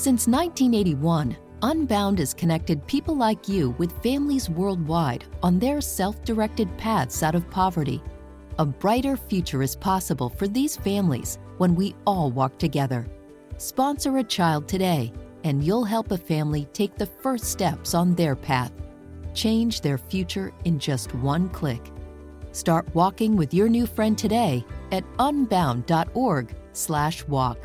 Since 1981, Unbound has connected people like you with families worldwide on their self-directed paths out of poverty. A brighter future is possible for these families when we all walk together. Sponsor a child today, and you'll help a family take the first steps on their path. Change their future in just one click. Start walking with your new friend today at unbound.org/walk.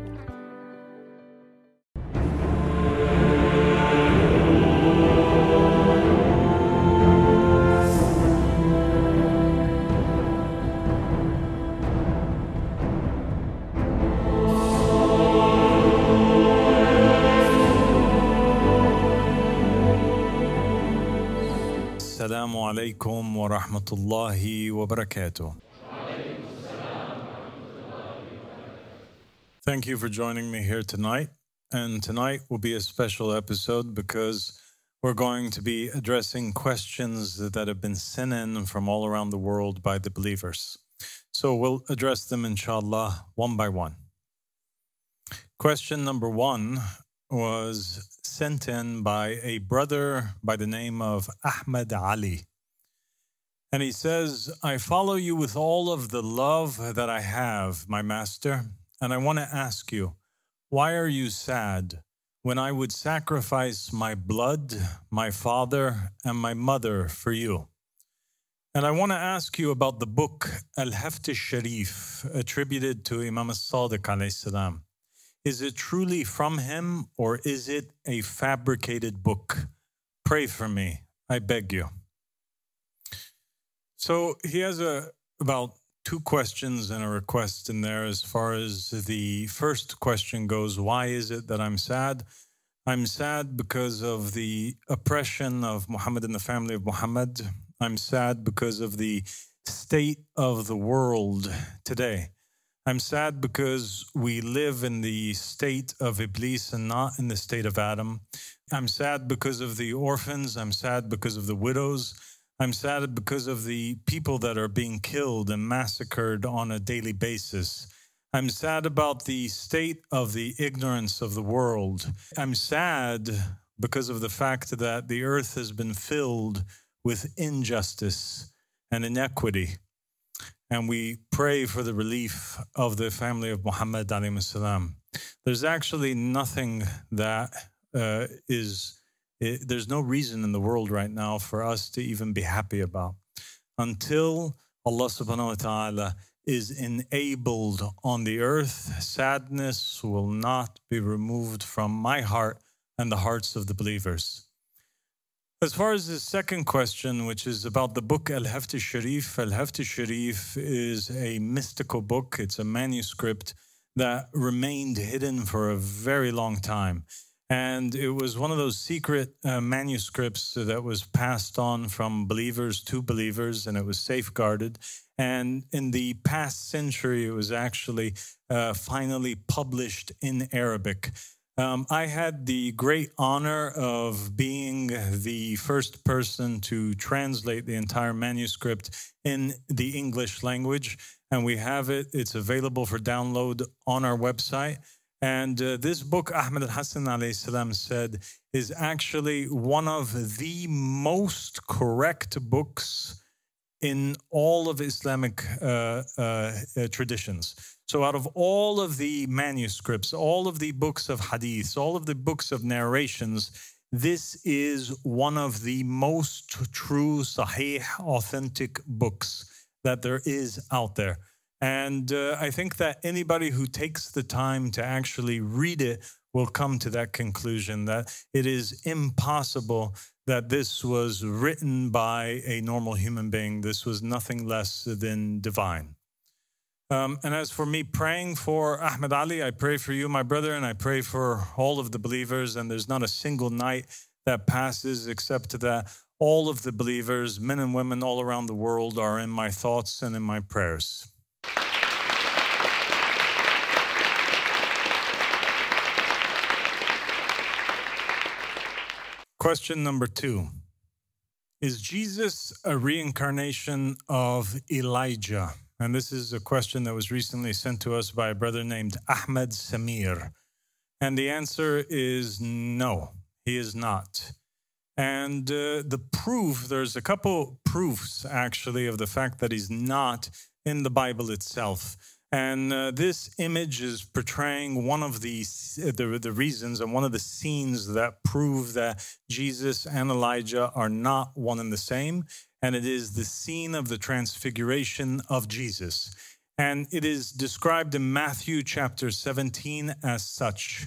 Assalamu alaikum wa rahmatullahi wa barakatuh. Thank you for joining me here tonight. And tonight will be a special episode because we're going to be addressing questions that have been sent in from all around the world by the believers. So we'll address them, inshallah, one by one. Question number one was sent in by a brother by the name of Ahmed Ali. And he says, I follow you with all of the love that I have, my master, and I want to ask you, why are you sad when I would sacrifice my blood, my father, and my mother for you? And I want to ask you about the book Al-Haft al-Sharif, attributed to Imam al-Sadiq alayhi salam. Is it truly from him, or is it a fabricated book? Pray for me, I beg you. So he has about two questions and a request in there. As far as the first question goes, why is it that I'm sad? I'm sad because of the oppression of Muhammad and the family of Muhammad. I'm sad because of the state of the world today. I'm sad because we live in the state of Iblis and not in the state of Adam. I'm sad because of the orphans. I'm sad because of the widows. I'm sad because of the people that are being killed and massacred on a daily basis. I'm sad about the state of the ignorance of the world. I'm sad because of the fact that the earth has been filled with injustice and inequity. And we pray for the relief of the family of Muhammad alayhi salam. There's actually nothing that there's no reason in the world right now for us to even be happy about. Until Allah subhanahu wa ta'ala is enabled on the earth, sadness will not be removed from my heart and the hearts of the believers. As far as the second question, which is about the book Al-Haft al-Sharif, Al-Haft al-Sharif is a mystical book. It's a manuscript that remained hidden for a very long time. And it was one of those secret manuscripts that was passed on from believers to believers, and it was safeguarded. And in the past century, it was actually finally published in Arabic. I had the great honor of being the first person to translate the entire manuscript in the English language, and we have it. It's available for download on our website. And this book, Ahmed al-Hasan alayhi salam said, is actually one of the most correct books in all of Islamic traditions. So out of all of the manuscripts, all of the books of hadith, all of the books of narrations, this is one of the most true, sahih, authentic books that there is out there. And I think that anybody who takes the time to actually read it will come to that conclusion, that it is impossible that this was written by a normal human being. This was nothing less than divine. And as for me praying for Ahmed Ali, I pray for you, my brother, and I pray for all of the believers. And there's not a single night that passes except that all of the believers, men and women all around the world, are in my thoughts and in my prayers. Question number 2. Is Jesus a reincarnation of Elijah? And this is a question that was recently sent to us by a brother named Ahmed Samir. And the answer is no, he is not. And the proof, there's a couple proofs actually of the fact that he's not in the Bible itself. And this image is portraying one of the reasons and one of the scenes that prove that Jesus and Elijah are not one and the same. And it is the scene of the transfiguration of Jesus. And it is described in Matthew chapter 17 as such.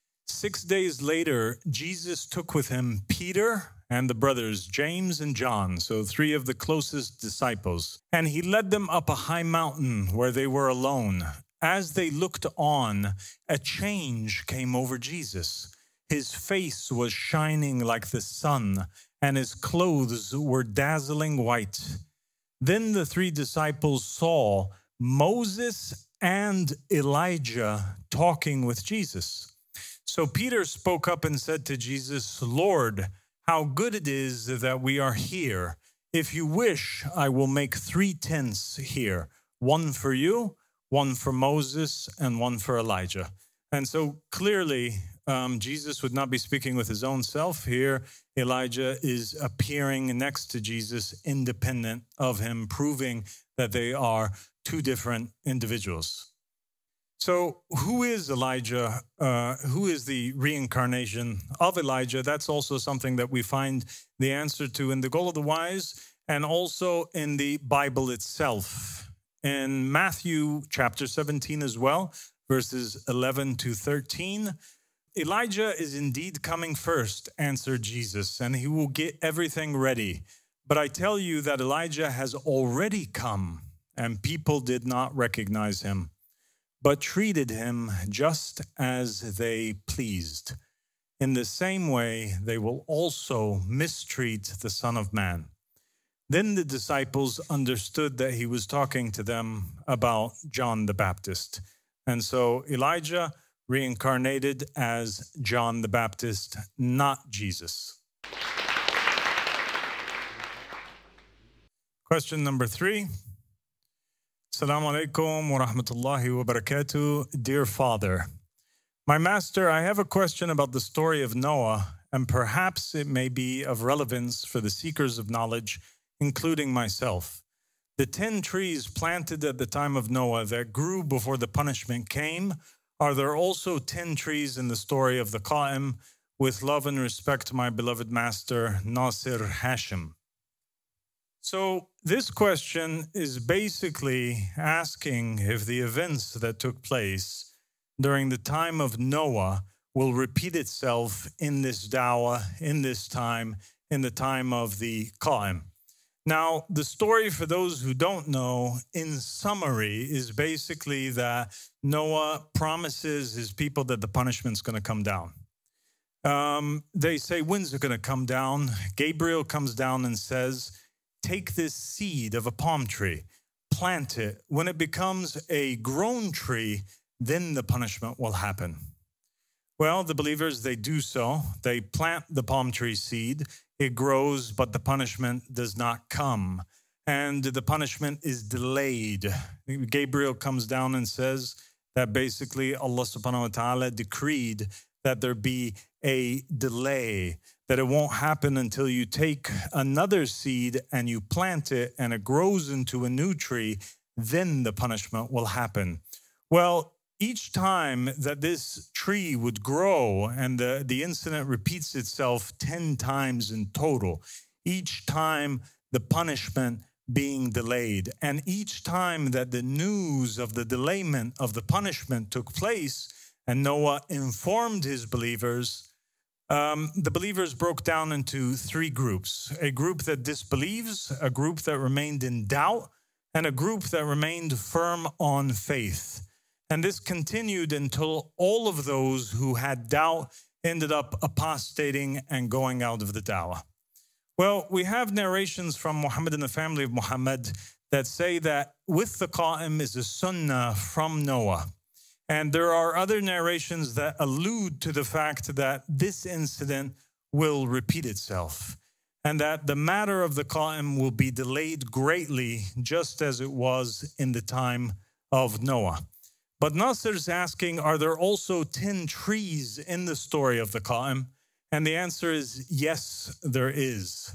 6 days later, Jesus took with him Peter and the brothers James and John, so 3 of the closest disciples, and he led them up a high mountain where they were alone. As they looked on, a change came over Jesus. His face was shining like the sun, and his clothes were dazzling white. Then the 3 disciples saw Moses and Elijah talking with Jesus. So Peter spoke up and said to Jesus, "Lord, how good it is that we are here. If you wish, I will make 3 tents here, one for you, one for Moses, and one for Elijah." And so clearly, Jesus would not be speaking with his own self here. Elijah is appearing next to Jesus, independent of him, proving that they are 2 different individuals. So who is Elijah? Who is the reincarnation of Elijah? That's also something that we find the answer to in the Goal of the Wise and also in the Bible itself. In Matthew chapter 17 as well, verses 11 to 13, Elijah is indeed coming first, answered Jesus, and he will get everything ready. But I tell you that Elijah has already come, and people did not recognize him, but treated him just as they pleased. In the same way, they will also mistreat the Son of Man. Then the disciples understood that he was talking to them about John the Baptist. And so Elijah reincarnated as John the Baptist, not Jesus. Question number 3. Assalamu alaikum wa rahmatullahi wa barakatuh. Dear Father, my master, I have a question about the story of Noah, and perhaps it may be of relevance for the seekers of knowledge, including myself. The 10 trees planted at the time of Noah that grew before the punishment came, are there also 10 trees in the story of the Qa'im? With love and respect, my beloved master, Nasir Hashim. So this question is basically asking if the events that took place during the time of Noah will repeat itself in this dawah, in this time, in the time of the Qa'im. Now, the story, for those who don't know, in summary, is basically that Noah promises his people that the punishment's going to come down. They say, when's it going to come down? Gabriel comes down and says, take this seed of a palm tree, plant it. When it becomes a grown tree, then the punishment will happen. Well, the believers, they do so. They plant the palm tree seed. It grows, but the punishment does not come. And the punishment is delayed. Gabriel comes down and says that basically Allah subhanahu wa ta'ala decreed that there be a delay, that it won't happen until you take another seed and you plant it and it grows into a new tree, then the punishment will happen. Well, each time that this tree would grow, and the incident repeats itself 10 times in total, each time the punishment being delayed, and each time that the news of the delayment of the punishment took place, and Noah informed his believers, the believers broke down into 3 groups: a group that disbelieves, a group that remained in doubt, and a group that remained firm on faith. And this continued until all of those who had doubt ended up apostating and going out of the dawah. Well, we have narrations from Muhammad and the family of Muhammad that say that with the Qa'im is a sunnah from Noah. And there are other narrations that allude to the fact that this incident will repeat itself, and that the matter of the Qa'im will be delayed greatly, just as it was in the time of Noah. But Nasir's asking, are there also 10 trees in the story of the Qa'im? And the answer is yes, there is.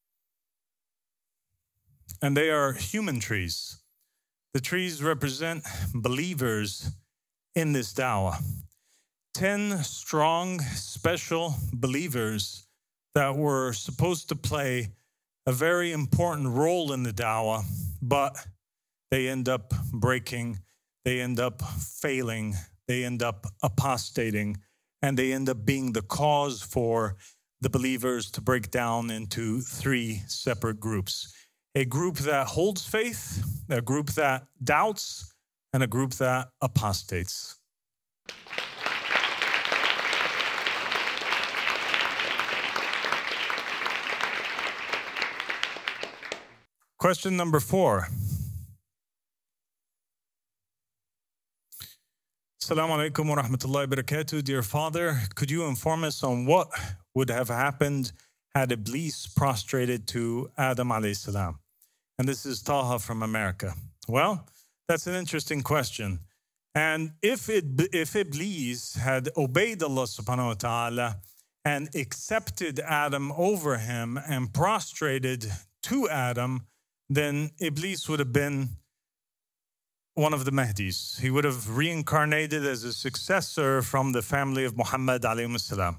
And they are human trees. The trees represent believers in this da'wah. 10 strong, special believers that were supposed to play a very important role in the da'wah, but they end up breaking, they end up failing, they end up apostating, and they end up being the cause for the believers to break down into 3 separate groups. A group that holds faith, a group that doubts, and a group that apostates. Question number 4. Assalamu alaikum wa rahmatullahi wa barakatuh. Dear Father, could you inform us on what would have happened had Iblis prostrated to Adam alayhi salam? And this is Taha from America. Well, that's an interesting question. And if Iblis had obeyed Allah subhanahu wa ta'ala and accepted Adam over him and prostrated to Adam, then Iblis would have been one of the Mahdis. He would have reincarnated as a successor from the family of Muhammad alayhi salam.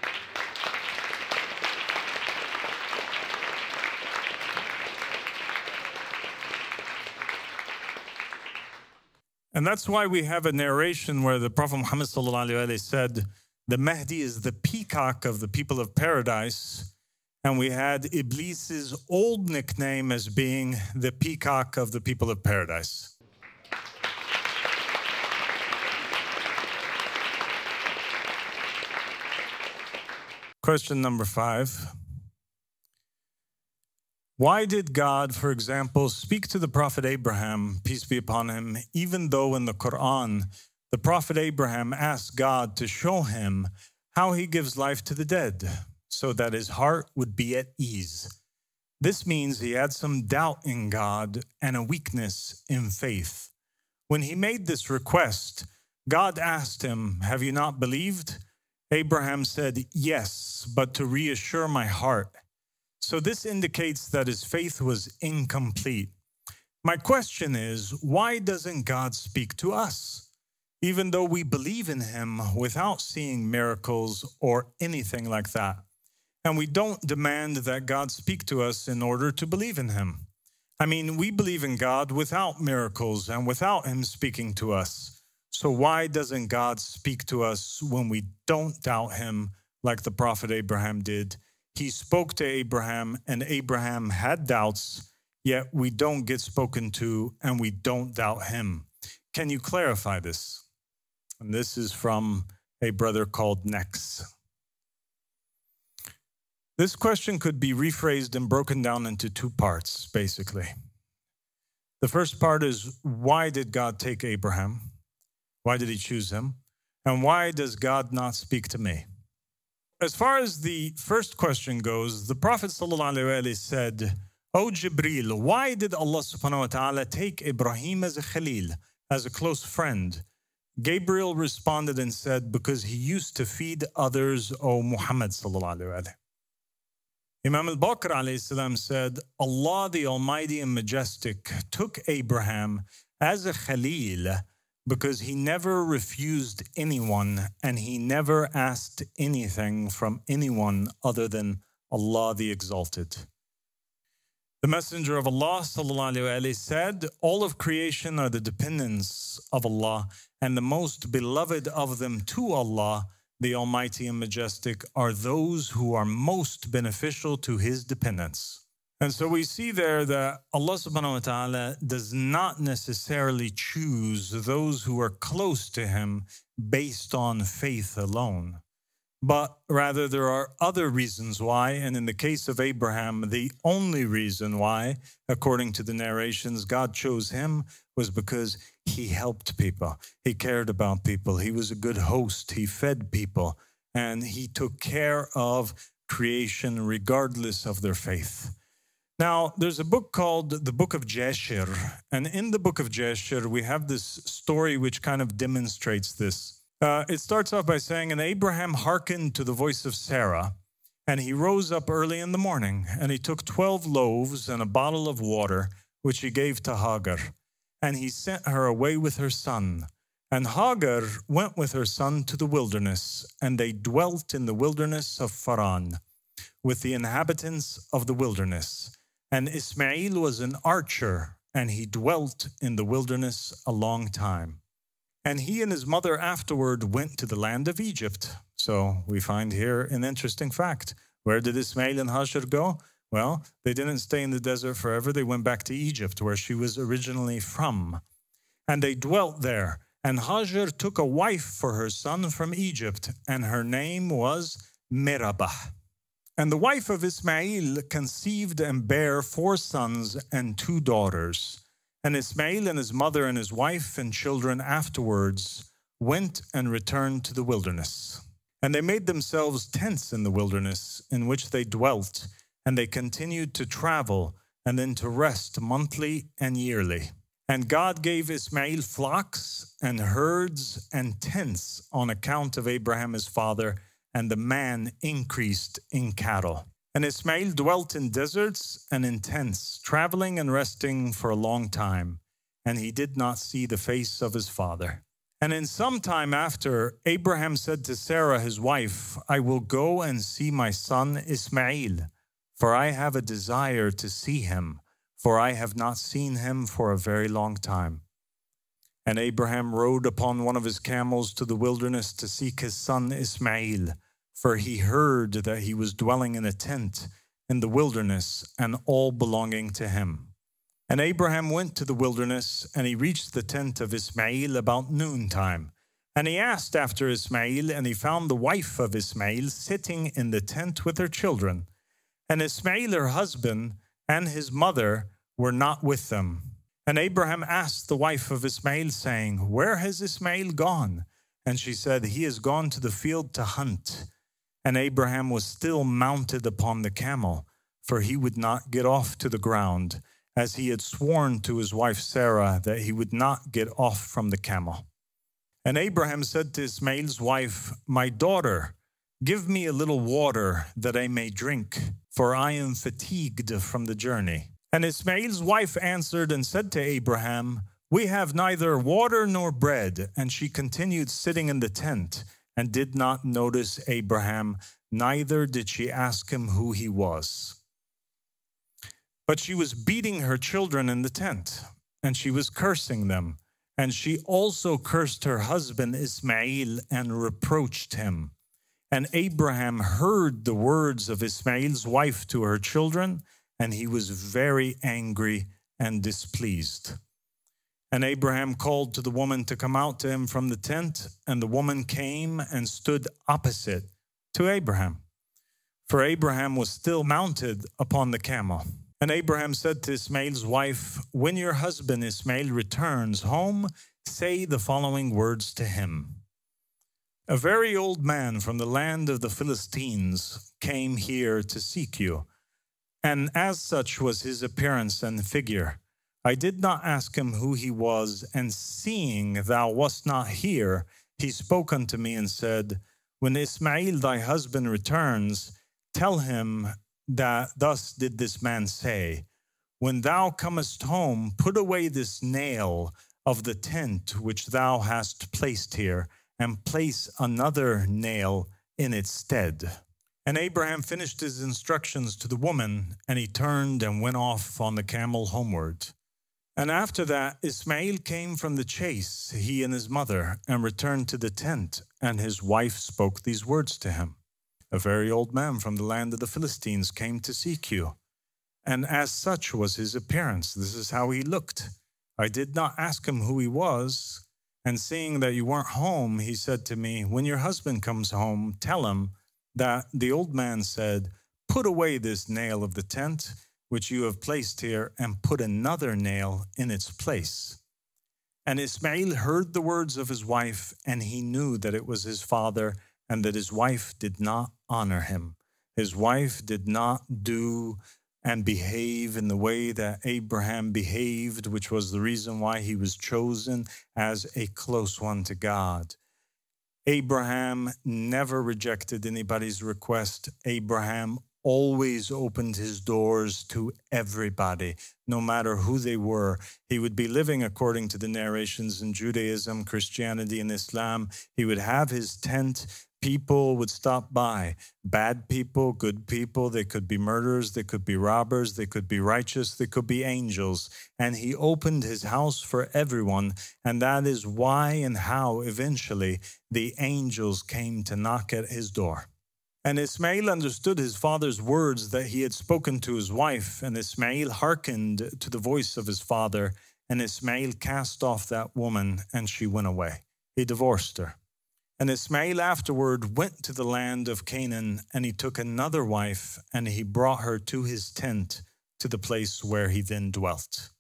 And that's why we have a narration where the Prophet Muhammad sallallahu alaihi wasallam said, the Mahdi is the peacock of the people of paradise. And we had Iblis's old nickname as being the peacock of the people of paradise. Question number 5. Why did God, for example, speak to the Prophet Abraham, peace be upon him, even though in the Quran, the Prophet Abraham asked God to show him how he gives life to the dead, so that his heart would be at ease? This means he had some doubt in God and a weakness in faith. When he made this request, God asked him, have you not believed? Abraham said, yes, but to reassure my heart. So this indicates that his faith was incomplete. My question is, why doesn't God speak to us, even though we believe in him without seeing miracles or anything like that? And we don't demand that God speak to us in order to believe in him. I mean, we believe in God without miracles and without him speaking to us. So why doesn't God speak to us when we don't doubt him like the Prophet Abraham did? He spoke to Abraham and Abraham had doubts, yet we don't get spoken to and we don't doubt him. Can you clarify this? And this is from a brother called Nex. This question could be rephrased and broken down into 2 parts, basically. The first part is, why did God take Abraham? Why did he choose him? And why does God not speak to me? As far as the first question goes, the Prophet ﷺ said, O Jibreel, why did Allah subhanahu wa ta'ala take Ibrahim as a Khalil, as a close friend? Gabriel responded and said, because he used to feed others, O Muhammad ﷺ. Imam al-Baqir alayhi salam said, Allah the Almighty and Majestic took Abraham as a Khalil because he never refused anyone and he never asked anything from anyone other than Allah the Exalted. The Messenger of Allah ﷺ said, all of creation are the dependents of Allah, and the most beloved of them to Allah, the Almighty and Majestic, are those who are most beneficial to his dependents. And so we see there that Allah subhanahu wa ta'ala does not necessarily choose those who are close to him based on faith alone. But rather there are other reasons why, and in the case of Abraham, the only reason why, according to the narrations, God chose him was because he helped people. He cared about people. He was a good host. He fed people. And he took care of creation regardless of their faith. Now, there's a book called the Book of Jashir. And in the Book of Jashir, we have this story which kind of demonstrates this. It starts off by saying, and Abraham hearkened to the voice of Sarah, and he rose up early in the morning, and he took 12 loaves and a bottle of water, which he gave to Hagar. And he sent her away with her son. And Hagar went with her son to the wilderness, and they dwelt in the wilderness of Paran, with the inhabitants of the wilderness. And Ismail was an archer, and he dwelt in the wilderness a long time. And he and his mother afterward went to the land of Egypt. So we find here an interesting fact. Where did Ismail and Hagar go? Well, they didn't stay in the desert forever. They went back to Egypt, where she was originally from. And they dwelt there. And Hagar took a wife for her son from Egypt, and her name was Merabah. And the wife of Ismail conceived and bare 4 sons and 2 daughters. And Ismail and his mother and his wife and children afterwards went and returned to the wilderness. And they made themselves tents in the wilderness in which they dwelt, and they continued to travel and then to rest monthly and yearly. And God gave Ismail flocks and herds and tents on account of Abraham his father, and the man increased in cattle. And Ismail dwelt in deserts and in tents, traveling and resting for a long time, and he did not see the face of his father. And in some time after, Abraham said to Sarah his wife, I will go and see my son Ismail, for I have a desire to see him, for I have not seen him for a very long time. And Abraham rode upon one of his camels to the wilderness to seek his son Ismail, for he heard that he was dwelling in a tent in the wilderness, and all belonging to him. And Abraham went to the wilderness, and he reached the tent of Ismail about noontime. And he asked after Ismail, and he found the wife of Ismail sitting in the tent with her children. And Ismail, her husband, and his mother were not with them. And Abraham asked the wife of Ismail, saying, Where has Ismail gone? And she said, He has gone to the field to hunt. And Abraham was still mounted upon the camel, for he would not get off to the ground, as he had sworn to his wife Sarah that he would not get off from the camel. And Abraham said to Ismail's wife, My daughter, give me a little water that I may drink, for I am fatigued from the journey. And Ismail's wife answered and said to Abraham, We have neither water nor bread. And she continued sitting in the tent, and did not notice Abraham, neither did she ask him who he was. But she was beating her children in the tent, and she was cursing them. And she also cursed her husband Ismail and reproached him. And Abraham heard the words of Ismail's wife to her children, and he was very angry and displeased. And Abraham called to the woman to come out to him from the tent, and the woman came and stood opposite to Abraham, for Abraham was still mounted upon the camel. And Abraham said to Ismail's wife, When your husband Ismail returns home, say the following words to him. A very old man from the land of the Philistines came here to seek you, and as such was his appearance and figure. I did not ask him who he was, and seeing thou wast not here, he spoke unto me and said, When Ismail thy husband returns, tell him that thus did this man say, When thou comest home, put away this nail of the tent which thou hast placed here, and place another nail in its stead. And Abraham finished his instructions to the woman, and he turned and went off on the camel homeward. And after that, Ismail came from the chase, he and his mother, and returned to the tent, and his wife spoke these words to him. A very old man from the land of the Philistines came to seek you, and as such was his appearance. This is how he looked. I did not ask him who he was, and seeing that you weren't home, he said to me, When your husband comes home, tell him that the old man said, Put away this nail of the tent which you have placed here, and put another nail in its place. And Ismail heard the words of his wife, and he knew that it was his father, and that his wife did not honor him. His wife did not do and behave in the way that Abraham behaved, which was the reason why he was chosen as a close one to God. Abraham never rejected anybody's request. Abraham always opened his doors to everybody, no matter who they were. He would be living according to the narrations in Judaism, Christianity, and Islam. He would have his tent. People would stop by. Bad people, good people. They could be murderers. They could be robbers. They could be righteous. They could be angels. And he opened his house for everyone. And that is why and how eventually the angels came to knock at his door. And Ismail understood his father's words that he had spoken to his wife. And Ismail hearkened to the voice of his father. And Ismail cast off that woman, and she went away. He divorced her. And Ismail afterward went to the land of Canaan, and he took another wife, and he brought her to his tent, to the place where he then dwelt.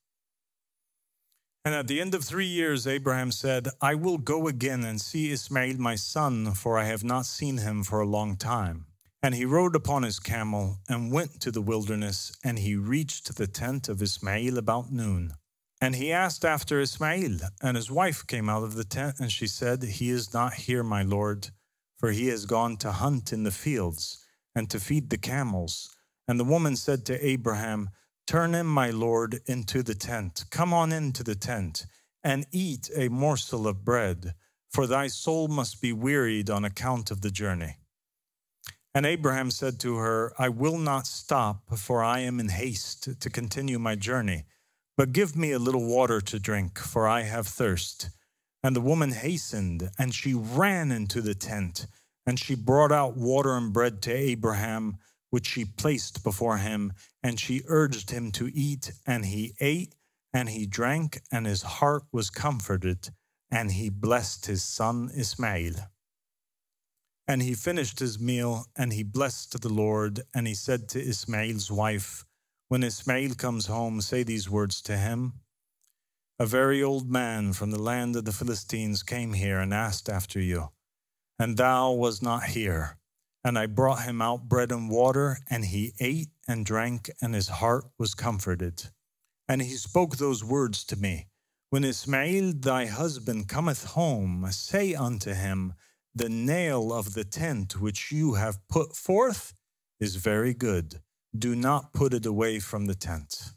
And at the end of 3 years, Abraham said, I will go again and see Ismail my son, for I have not seen him for a long time. And he rode upon his camel and went to the wilderness, and he reached the tent of Ismail about noon. And he asked after Ismail, and his wife came out of the tent, and she said, He is not here, my lord, for he has gone to hunt in the fields and to feed the camels. And the woman said to Abraham, Turn in, my lord, into the tent. Come on into the tent, and eat a morsel of bread, for thy soul must be wearied on account of the journey. And Abraham said to her, I will not stop, for I am in haste to continue my journey. But give me a little water to drink, for I have thirst. And the woman hastened, and she ran into the tent, and she brought out water and bread to Abraham, which she placed before him, and she urged him to eat, and he ate, and he drank, and his heart was comforted, and he blessed his son Ismail. And he finished his meal, and he blessed the Lord, and he said to Ismail's wife, When Ismail comes home, say these words to him. A very old man from the land of the Philistines came here and asked after you, and thou was not here. And I brought him out bread and water, and he ate and drank, and his heart was comforted. And he spoke those words to me. When Ismail thy husband cometh home, say unto him, The nail of the tent which you have put forth is very good. Do not put it away from the tent.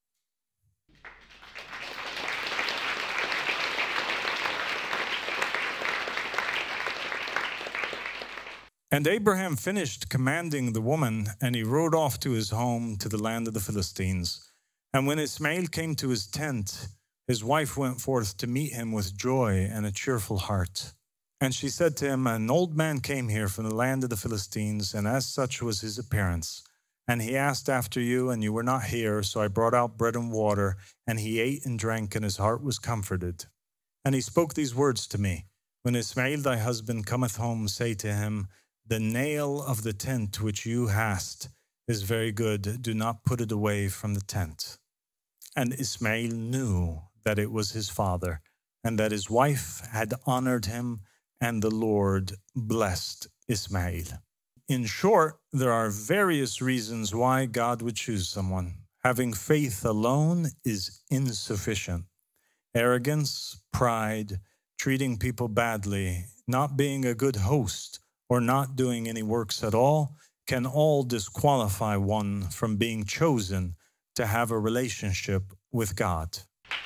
And Abraham finished commanding the woman, and he rode off to his home to the land of the Philistines. And when Ismail came to his tent, his wife went forth to meet him with joy and a cheerful heart. And she said to him, An old man came here from the land of the Philistines, and as such was his appearance. And he asked after you, and you were not here, so I brought out bread and water, and he ate and drank, and his heart was comforted. And he spoke these words to me, When Ismail thy husband cometh home, say to him, The nail of the tent which you hast is very good. Do not put it away from the tent. And Ismail knew that it was his father, and that his wife had honored him, and the Lord blessed Ismail. In short, there are various reasons why God would choose someone. Having faith alone is insufficient. Arrogance, pride, treating people badly, not being a good host, or not doing any works at all can all disqualify one from being chosen to have a relationship with God.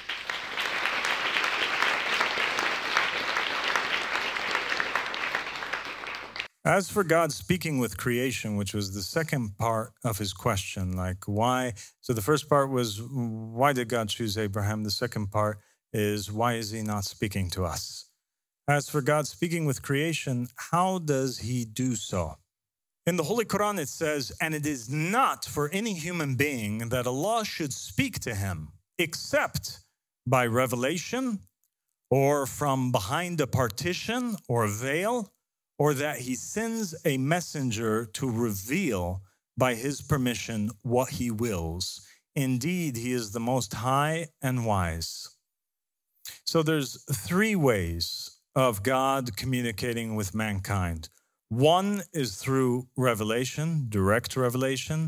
As for God speaking with creation, which was the second part of his question, like why? So the first part was, why did God choose Abraham? The second part is, why is he not speaking to us? As for God speaking with creation, how does he do so? In the Holy Quran, it says, and it is not for any human being that Allah should speak to him, except by revelation, or from behind a partition or a veil, or that he sends a messenger to reveal by his permission what he wills. Indeed, he is the most high and wise. So there's three ways of God communicating with mankind. One is through revelation, direct revelation.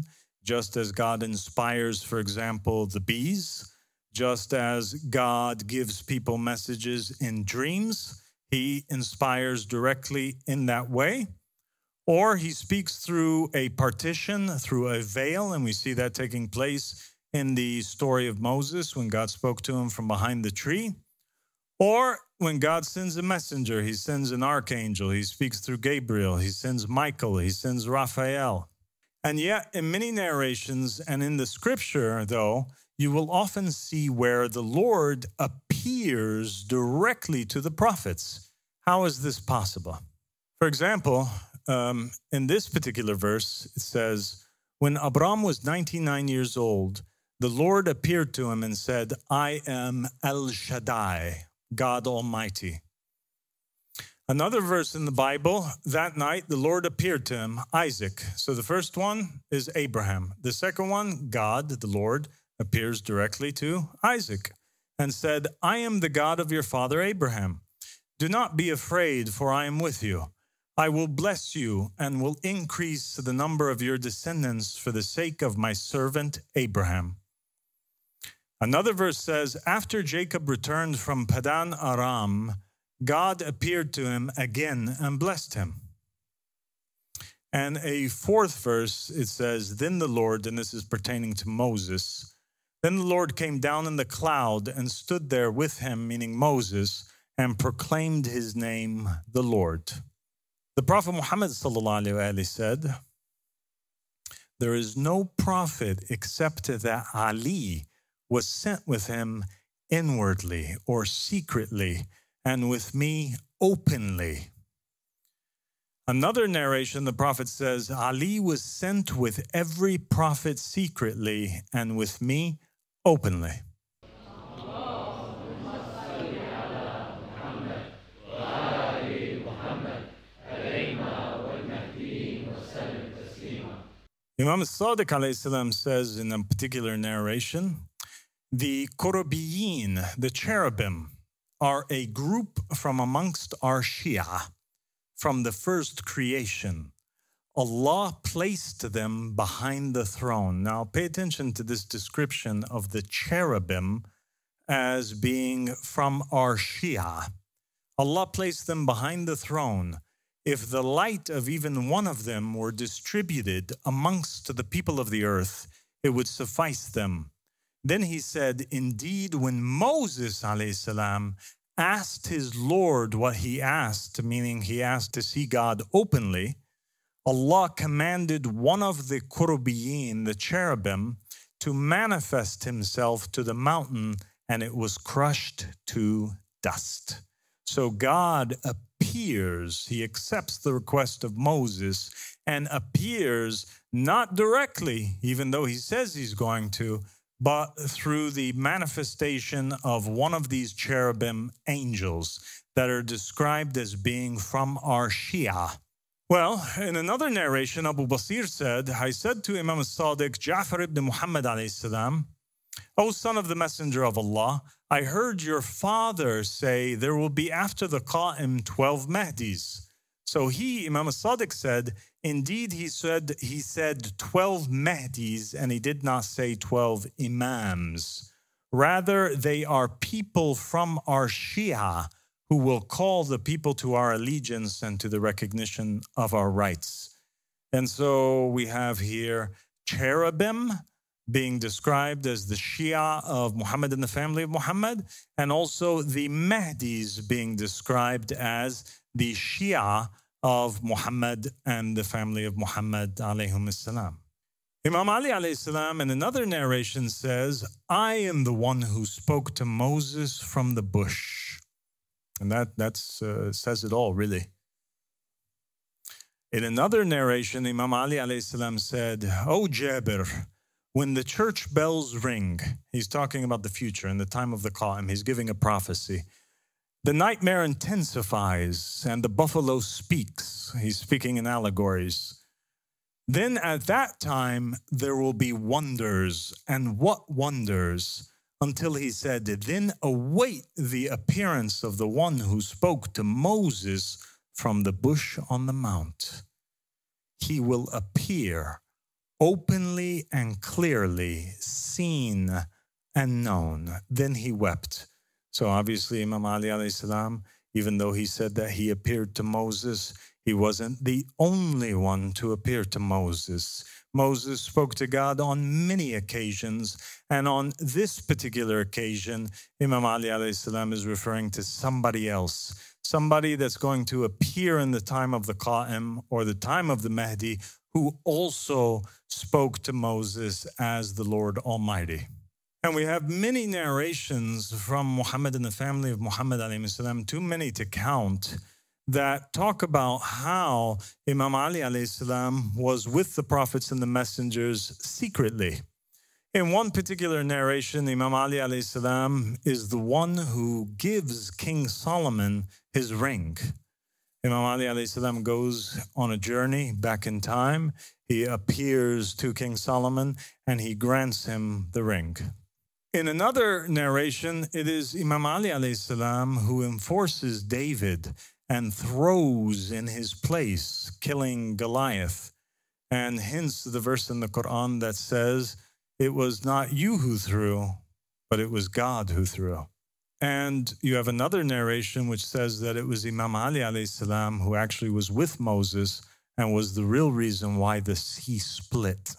just as God inspires, for example, the bees, just as God gives people messages in dreams, he inspires directly in that way. Or he speaks through a partition, through a veil, and we see that taking place in the story of Moses when God spoke to him from behind the tree. Or when God sends a messenger, he sends an archangel, he speaks through Gabriel, he sends Michael, he sends Raphael. And yet, in many narrations and in the scripture, though, you will often see where the Lord appears directly to the prophets. How is this possible? For example, in this particular verse, it says, when Abram was 99 years old, the Lord appeared to him and said, I am El Shaddai, God Almighty. Another verse in the Bible, that night the Lord appeared to him, Isaac. So the first one is Abraham. The second one, God, the Lord, appears directly to Isaac and said, I am the God of your father Abraham. Do not be afraid, for I am with you. I will bless you and will increase the number of your descendants for the sake of my servant Abraham. Another verse says, after Jacob returned from Padan Aram, God appeared to him again and blessed him. And a fourth verse, it says, then the Lord, and this is pertaining to Moses, then the Lord came down in the cloud and stood there with him, meaning Moses, and proclaimed his name, the Lord. The Prophet Muhammad ﷺ said, there is no prophet except that Ali was sent with him inwardly or secretly, and with me openly. Another narration, the Prophet says, Ali was sent with every prophet secretly, and with me openly. Imam al-Sadiq alayhi salam says in a particular narration, the Qurubiyin, the cherubim, are a group from amongst our Shia, from the first creation. Allah placed them behind the throne. Now pay attention to this description of the cherubim as being from our Shia. Allah placed them behind the throne. If the light of even one of them were distributed amongst the people of the earth, it would suffice them. Then he said, indeed, when Moses ﷺ asked his Lord what he asked, meaning he asked to see God openly, Allah commanded one of the Qurubiyin, the cherubim, to manifest himself to the mountain, and it was crushed to dust. So God appears, he accepts the request of Moses and appears not directly, even though he says he's going to, but through the manifestation of one of these cherubim angels that are described as being from our Shia. Well, in another narration, Abu Basir said, I said to Imam al-Sadiq, Ja'far ibn Muhammad alayhi salam, O son of the Messenger of Allah, I heard your father say there will be after the Qa'im 12 Mahdis. So he, Imam al-Sadiq, said, indeed, he said 12 Mahdis, and he did not say 12 Imams. Rather, they are people from our Shia who will call the people to our allegiance and to the recognition of our rights. And so we have here cherubim being described as the Shia of Muhammad and the family of Muhammad, and also the Mahdis being described as the Shia of Muhammad and the family of Muhammad alayhum salam. Imam Ali alayhi salam in another narration says, I am the one who spoke to Moses from the bush. And that says it all, really. In another narration, Imam Ali alayhi salam said, O Jabir, when the church bells ring, he's talking about the future in the time of the Qa'im, he's giving a prophecy. The nightmare intensifies and the buffalo speaks. He's speaking in allegories. Then at that time, there will be wonders. And what wonders? Until he said, then await the appearance of the one who spoke to Moses from the bush on the mount. He will appear openly clearly and clearly seen and known. Then he wept. So obviously Imam Ali alayhi salam, even though he said that he appeared to Moses, he wasn't the only one to appear to Moses. Moses spoke to God on many occasions, and on this particular occasion, Imam Ali alayhi salam is referring to somebody else, somebody that's going to appear in the time of the Qa'im or the time of the Mahdi, who also spoke to Moses as the Lord Almighty. And we have many narrations from Muhammad and the family of Muhammad alayhi salam, too many to count, that talk about how Imam Ali alayhi salam was with the prophets and the messengers secretly. In one particular narration, Imam Ali alayhi salam is the one who gives King Solomon his ring. Imam Ali alayhi salam goes on a journey back in time. He appears to King Solomon and he grants him the ring. In another narration, it is Imam Ali alayhi salam who enforces David and throws in his place, killing Goliath. And hence the verse in the Quran that says, it was not you who threw, but it was God who threw. And you have another narration which says that it was Imam Ali alayhi salam who actually was with Moses and was the real reason why the sea split.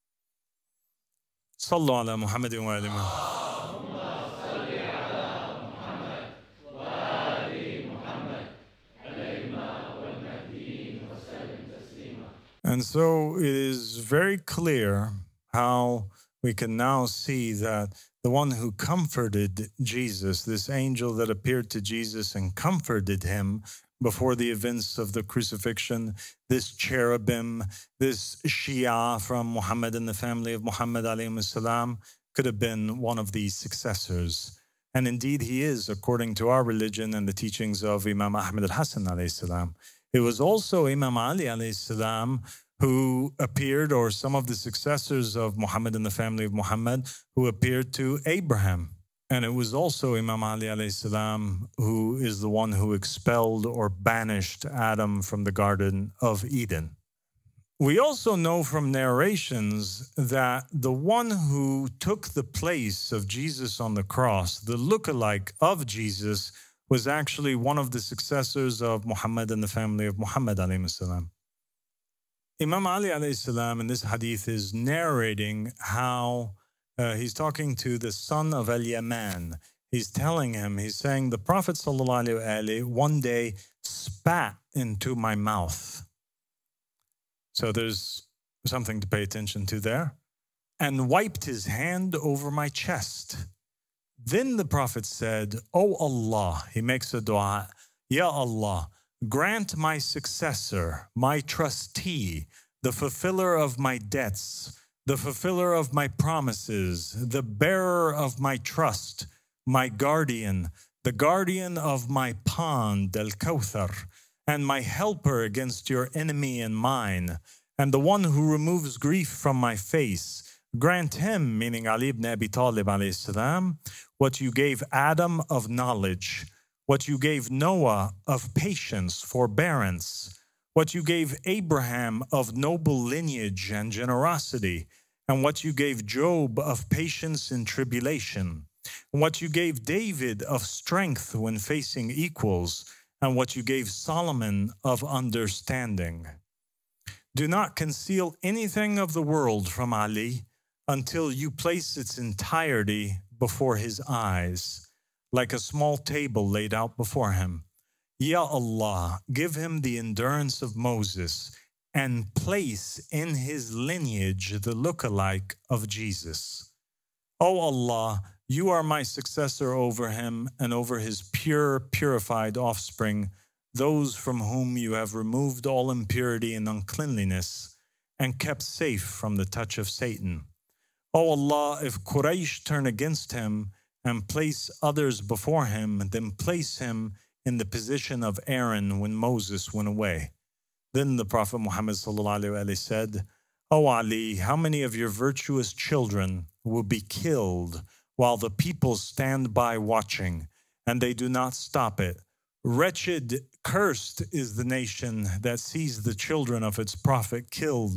Sallu ala Muhammadin wa ali Muhammad. And so it is very clear how we can now see that the one who comforted Jesus, this angel that appeared to Jesus and comforted him before the events of the crucifixion, this cherubim, this Shia from Muhammad and the family of Muhammad alayhi salam, could have been one of these successors. And indeed he is, according to our religion and the teachings of Imam Ahmad al-Hasan alayhi salam. It was also Imam Ali alayhi salam who appeared, or some of the successors of Muhammad and the family of Muhammad, who appeared to Abraham. And it was also Imam Ali alayhi salam who is the one who expelled or banished Adam from the Garden of Eden. We also know from narrations that the one who took the place of Jesus on the cross, the lookalike of Jesus, was actually one of the successors of Muhammad and the family of Muhammad alayhi salam. Imam Ali alayhi salam in this hadith is narrating how he's talking to the son of Al-Yaman. He's telling him, he's saying, the Prophet sallallahu alaihi wasallam one day spat into my mouth. So there's something to pay attention to there. And wiped his hand over my chest. Then the Prophet said, "O Allah," he makes a dua, "Ya Allah, grant my successor, my trustee, the fulfiller of my debts, the fulfiller of my promises, the bearer of my trust, my guardian, the guardian of my pond, Al-Kawthar, and my helper against your enemy and mine, and the one who removes grief from my face. Grant him," meaning Ali ibn Abi Talib alayhi salam, "what you gave Adam of knowledge, what you gave Noah of patience, forbearance, what you gave Abraham of noble lineage and generosity, and what you gave Job of patience in tribulation, and what you gave David of strength when facing equals, and what you gave Solomon of understanding. Do not conceal anything of the world from Ali until you place its entirety before his eyes, like a small table laid out before him. Ya Allah, give him the endurance of Moses and place in his lineage the lookalike of Jesus. O Allah, you are my successor over him and over his purified offspring, those from whom you have removed all impurity and uncleanliness and kept safe from the touch of Satan. O Allah, if Quraysh turn against him and place others before him, then place him in the position of Aaron when Moses went away." Then the Prophet Muhammad said, "O Ali, how many of your virtuous children will be killed while the people stand by watching, and they do not stop it? Wretched, cursed is the nation that sees the children of its prophet killed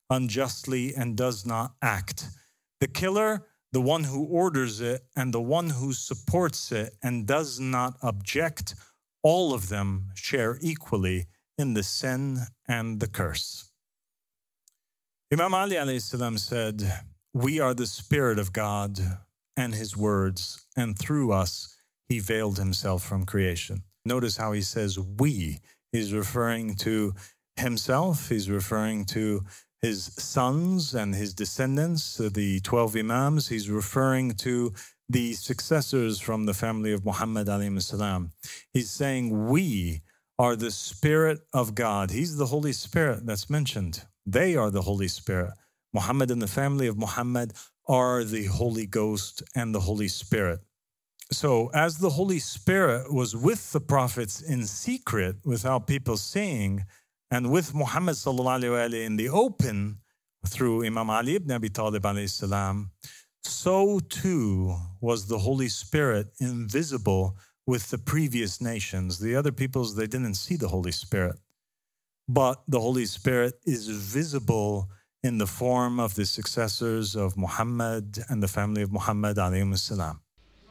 unjustly and does not act. The killer, the one who orders it, and the one who supports it and does not object, all of them share equally in the sin and the curse. Imam Ali alayhi salam said, "We are the Spirit of God and His words, and through us He veiled Himself from creation." Notice how he says we. He's referring to Himself. He's referring to His sons and His descendants, the 12 Imams. He's referring to the successors from the family of Muhammad alayhi salam. He's saying we are the Spirit of God. He's the Holy Spirit that's mentioned. They are the Holy Spirit. Muhammad and the family of Muhammad are the Holy Ghost and the Holy Spirit. So as the Holy Spirit was with the prophets in secret without people seeing, and with Muhammad sallallahu alaihi wasallam in the open through Imam Ali ibn Abi Talib alayhi salam, so too was the Holy Spirit invisible with the previous nations. The other peoples, they didn't see the Holy Spirit. But the Holy Spirit is visible in the form of the successors of Muhammad and the family of Muhammad alayhi salam.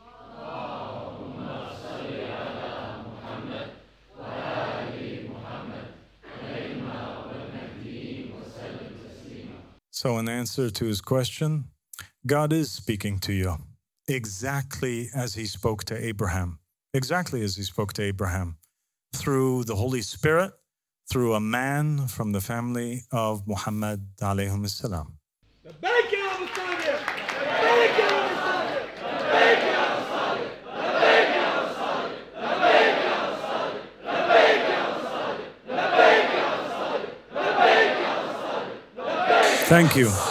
So in answer to his question, God is speaking to you exactly as He spoke to Abraham, exactly as He spoke to Abraham, through the Holy Spirit, through a man from the family of Muhammad alayhi salam. Thank you.